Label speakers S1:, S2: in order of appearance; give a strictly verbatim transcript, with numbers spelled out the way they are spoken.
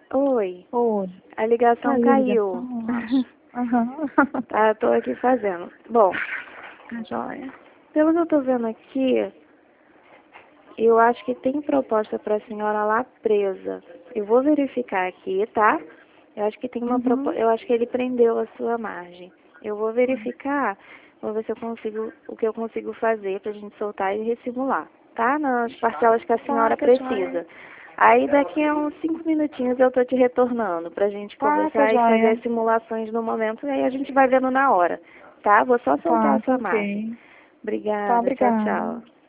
S1: Oi,
S2: Oi.
S1: a ligação
S2: Caiu a
S1: caiu.
S2: ligação, eu acho. Aham.
S1: Tá, tô aqui fazendo. Bom,
S2: Tá joia.
S1: pelo que eu tô vendo aqui, eu acho que tem proposta pra senhora lá presa. Eu vou verificar aqui, tá? Eu acho que tem uma
S2: Uhum.
S1: proposta, eu acho que ele prendeu a sua margem. Eu vou verificar, vou ver se eu consigo, o que eu consigo fazer pra gente soltar e ressimular, tá? Nas parcelas que a
S2: Tá,
S1: senhora
S2: tá joia.
S1: precisa. Aí daqui a uns cinco minutinhos eu tô te retornando pra gente
S2: Tá, tá
S1: conversar e fazer
S2: joia.
S1: as simulações no momento, e aí a gente vai vendo na hora, tá? Vou só soltar
S2: Tá,
S1: a
S2: tá
S1: sua margem.
S2: ok. Tá,
S1: Obrigada, tchau,
S2: obrigada.
S1: tchau.